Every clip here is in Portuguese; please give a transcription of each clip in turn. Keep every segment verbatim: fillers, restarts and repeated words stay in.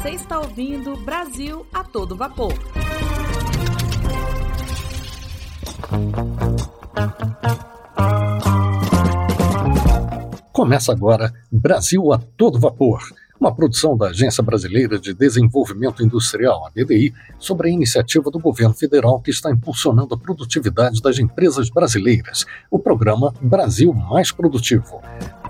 Você está ouvindo Brasil a todo vapor. Começa agora Brasil a todo vapor, uma produção da Agência Brasileira de Desenvolvimento Industrial, a B D I, sobre a iniciativa do governo federal que está impulsionando a produtividade das empresas brasileiras, o programa Brasil Mais Produtivo.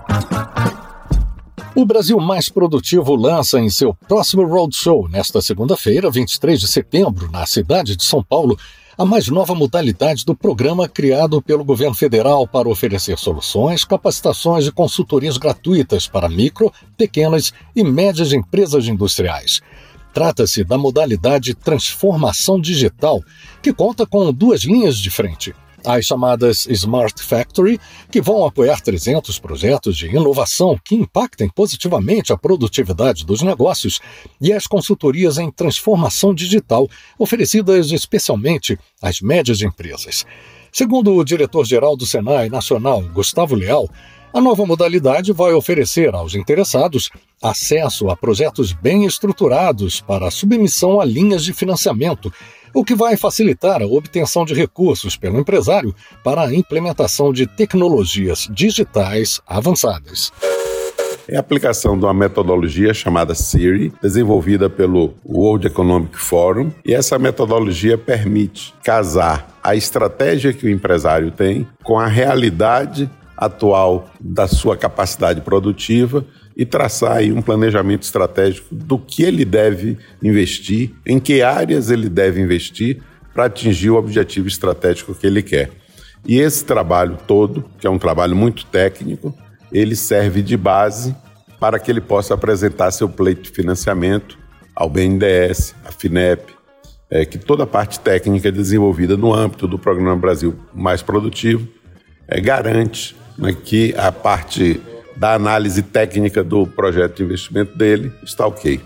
O Brasil Mais Produtivo lança em seu próximo roadshow, nesta segunda-feira, vinte e três de setembro, na cidade de São Paulo, a mais nova modalidade do programa criado pelo governo federal para oferecer soluções, capacitações e consultorias gratuitas para micro, pequenas e médias empresas industriais. Trata-se da modalidade Transformação Digital, que conta com duas linhas de frente. As chamadas Smart Factory, que vão apoiar trezentos projetos de inovação que impactem positivamente a produtividade dos negócios, e as consultorias em transformação digital, oferecidas especialmente às médias empresas. Segundo o diretor-geral do Senai Nacional, Gustavo Leal, a nova modalidade vai oferecer aos interessados acesso a projetos bem estruturados para submissão a linhas de financiamento, o que vai facilitar a obtenção de recursos pelo empresário para a implementação de tecnologias digitais avançadas. É a aplicação de uma metodologia chamada SIRI, desenvolvida pelo World Economic Forum, e essa metodologia permite casar a estratégia que o empresário tem com a realidade atual da sua capacidade produtiva e traçar aí um planejamento estratégico do que ele deve investir, em que áreas ele deve investir para atingir o objetivo estratégico que ele quer. E esse trabalho todo, que é um trabalho muito técnico, ele serve de base para que ele possa apresentar seu pleito de financiamento ao B N D E S, à FINEP, é, que toda a parte técnica desenvolvida no âmbito do Programa Brasil Mais Produtivo é, garante, né, que a parte da análise técnica do projeto de investimento dele está ok.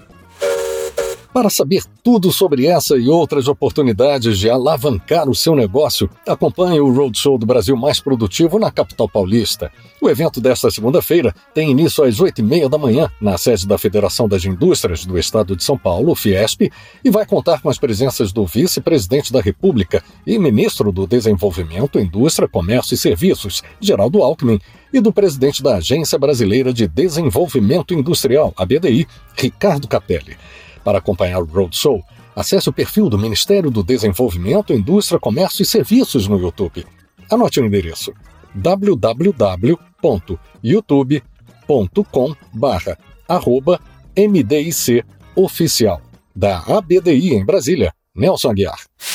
Para saber tudo sobre essa e outras oportunidades de alavancar o seu negócio, acompanhe o Roadshow do Brasil Mais Produtivo na capital paulista. O evento desta segunda-feira tem início às oito e meia da manhã, na sede da Federação das Indústrias do Estado de São Paulo, Fiesp, e vai contar com as presenças do vice-presidente da República e ministro do Desenvolvimento, Indústria, Comércio e Serviços, Geraldo Alckmin, e do presidente da Agência Brasileira de Desenvolvimento Industrial, a B D I, Ricardo Capelli. Para acompanhar o Roadshow, acesse o perfil do Ministério do Desenvolvimento, Indústria, Comércio e Serviços no YouTube. Anote o endereço: w w w ponto youtube ponto com barra arroba M D I C oficial. Da A B D I em Brasília, Nelson Aguiar.